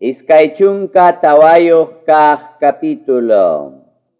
Iskay chunka tawayoq kaq capítulo.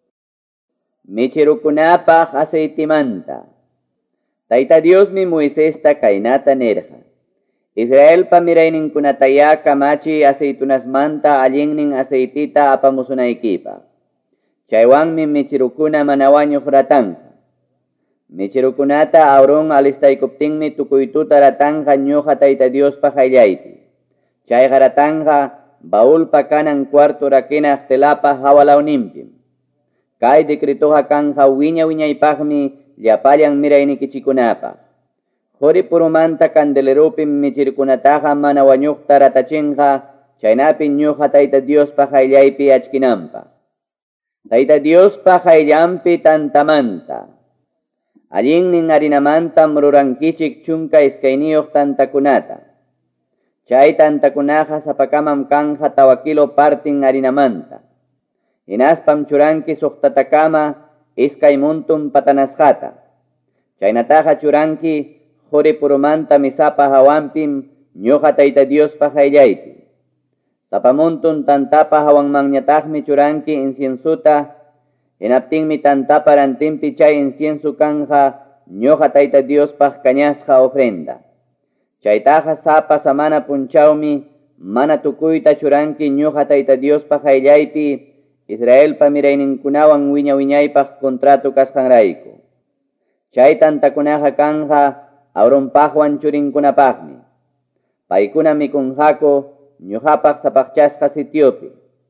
Michirukunapaq aceitimanta. Tayta Diosmi Moisesta kaynata nirqa. Israel pamirayninkunataya kamachi aceitunasmanta allinnin aceitita apamusunaykipaq. Chaywanmi michirukuna mana wañuq ratanqa. Michirukunata Aaron alistaykuptinmi tukuytuta ratanqa ñuqa Tayta Diospaq ayllaypi. Chayqa ratanqa baulpa kanan cuarto rakinaq telapaq hawalawninpim. Kay decretoqa kanqa wiñaypaqmi llapallan miraynikichikunapaq. Quri purumanta candeleropim michirkunataqa mana wañuqta ratachinqa, chaynapin ñuqa Tayta Diospaq ayllaypi achkinanpaq. Tayta Diospaq ayllampi tantamanta. Allinnin harinamantam rurankichik chunka iskayniyuq tantakunata. Chay tantakunaqa sapakamam kanja tawakilo partin harinamanta. Hinaspam churanki suqtatakama iskay muntum patanasqata. Chaynataqa churanki quri purumanta misapa hawanpim ñuqa Tayta Diospaq ayllaypi. Sapamuntun tantapa hawanmanñataqmi churanki inciensuta. Hinaptinmi tantapa rantinpi chay inciensu kanja ñuqa Tayta Diospaq kañasqa ofrenda. Chaytaqa sapa samana punchawmi mana tukuyta churanki ñuqa Tayta Diospaq ayllaypi Israel pamirayninkunawan wiñaypaq contrato kasqanrayku. Chay tantakunaqa kanja Aaronpaqwan churinkunapaqmi. Paykuna mikunqaku ñuqapaq sapaqchasqa sitiopi.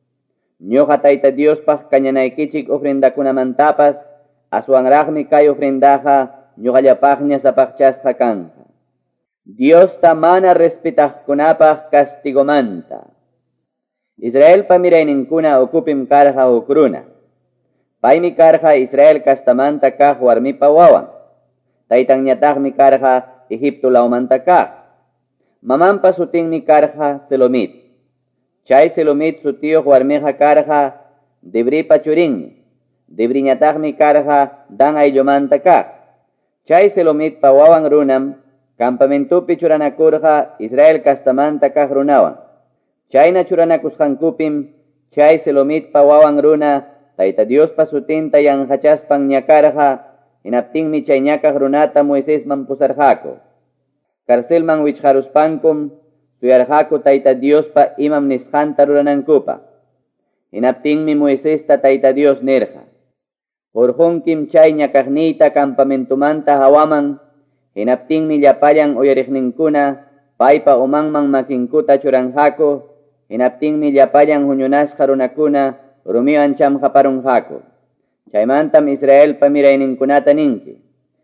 Ñuqa Tayta Diospaq kañanaykichik ofrendakunamantapas aswanraqmi kay ofrendaqa ñuqallapaqña sapaqchasqa kanja. Diosta mana respetaqkunapaq castigomanta. Israel pamirayninkuna ukupim karqa huk runa. Paymi karqa Israel kastamanta kaq warmipa wawan. Taytanñataqmi karqa Egipto lawmanta kaq. Mamanpa sutinmi karqa Selomit. Chay Selomit sutiyuq warmiqa karqa Debripa churinmi. Debriñataqmi karqa Dan ayllumanta kaq. Chay Selomit pa wawan runam campamentupi churanakurqa Israel kastamanta kaq runawan. Chayna churanakusqankupim chay Selomit pa wawan runa Tayta Diospa sutinta yanqachaspan ñakarqa. Hinaptinmi chay ñakaq runata Moisesman pusarqaku. Karcelman wichqaruspankum suyarqaku Tayta Diospa imam nisqanta ruranankupaq. Hinaptinmi Moisesta Tayta Dios nirqa. Hurqunkim chay ñakaqniyta campamentumanta hawaman. Hinaptinmi llapallan uyariqninkuna paypa umanman makinkuta churanqaku. Hinaptinmi llapallan huñunasqa runakuna rumiwan chamqaparunqaku. Chaymantam Israel pamirayninkunata ninki.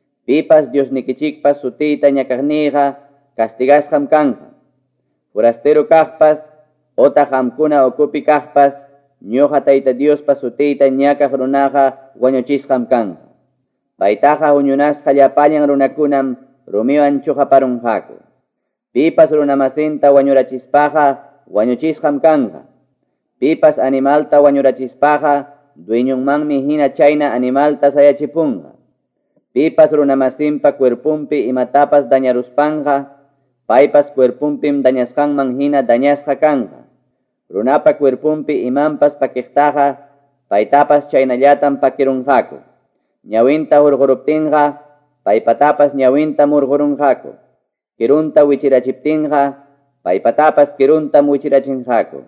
Pipas Diosnikichikpas sutiyta ñakaqniyqa castigasqam kanja. Forastero kaqpas otaq qamkuna ukupi kaqpas ñuqa Tayta Diospa sutiyta ñakaq runaqa wañuchisqam kanja. Paytaqa huñunasqa llapallan runakunam rumiwan chuqaparunqaku. Pipas runamasinta wañurachispaqa wañuchisqam kanja. Pipas animalta wañurachispaqa dueñunmanmi hina chayna animalta sayachipunqa. Pipas runamasinpa cuerpumpi imatapas dañaruspanqa paypas cuerpumpim dañasqanman hina dañasqa kanja. Runapa cuerpumpi imanpas pakiqtaqa paytapas chaynallatam pakirunqaku. Ñawinta hurquruptinqa paypatapas ñawinta murqurunqaku. Kirunta wichirachiptinqa paypatapas kirunta wichirachinqaku.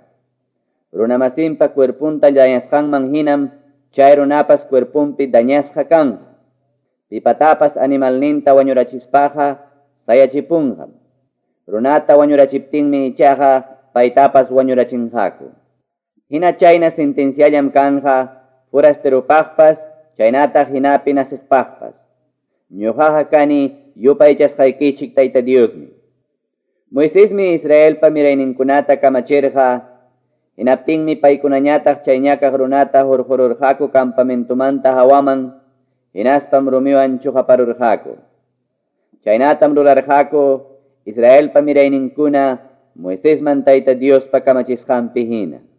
Runamasinpa cuerpunta dañasqanman hinam chay runapas cuerpumpi dañasqa kanja. Pipatapas animalninta wañurachispaqa sayachipunqam. Runata wañurachiptinmi ichaqa paytapas wañurachinqaku. Hina chayna sentenciallam kanja forasteropaqpas chaynataq hinapi nasiqpaqpas. Ñuqaqa kani yupaychasqaykichik Tayta Diosmi. Moisesmi Israel pamirayninkunata kamachirqa. Hinaptinmi paykunañataq chay ñakaq runata hurqururqaku campamentumanta hawaman. Hinaspam rumiwan chuqaparurqaku. Chaynatam rurarqaku Israel pamirayninkuna Moisesman Tayta Diospa kamachisqanpi hina.